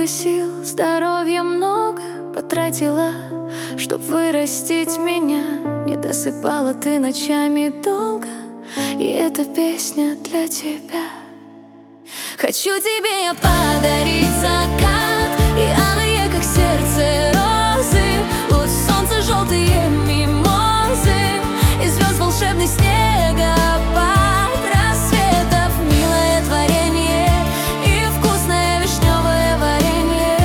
сил, здоровья много потратила, чтоб вырастить меня. Не досыпала ты ночами долго, и эта песня для тебя. Хочу тебе я подарить закат и алые, как сердце, розы, луч солнца, желтые мимозы и звезд волшебный снегопад рассветов, милое творение и вкусное вишневое варенье.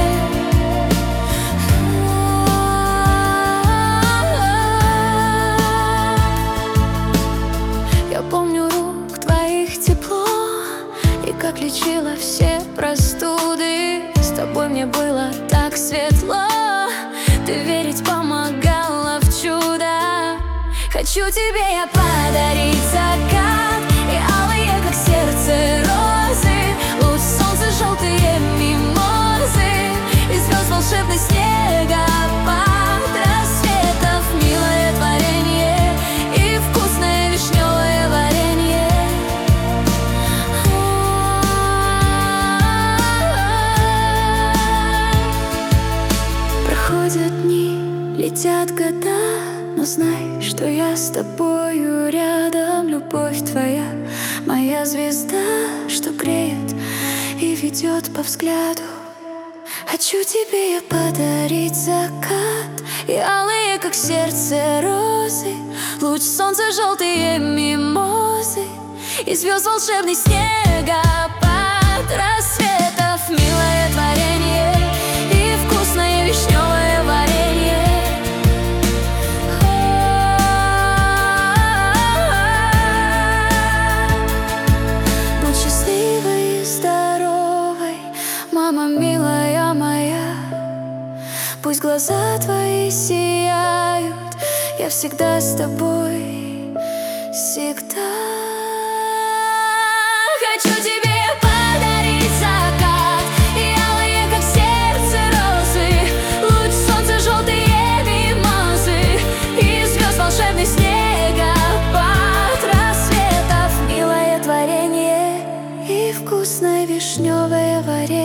Я помню рук твоих тепло, и как лечила все простуды. С тобой мне было так светло, ты верить помогала в чудо. Хочу тебе я подарить закат и алые, как сердце, розы, луч солнца, желтые мимозы и звезд волшебный снегопад рассветов, милое творение и вкусное вишневое варенье. Проходят дни, летят года, но знай, что я с тобою рядом. Любовь твоя, моя звезда, что греет и ведет по взгляду. Хочу тебе я подарить закат и алые, как сердце, розы, луч солнца, желтые мимозы и звезд волшебный снегопад рассветов, милое творение и вкусное вишневое варенье. Будь счастливой и здоровой, мама милая моя. Пусть глаза твои сияют, я всегда с тобой, всегда. Хочу тебе подарить закат и алые, как сердце, розы, луч солнца, желтые мимозы и звезд волшебный снегопад рассветов, милое творение и вкусное вишневое варенье.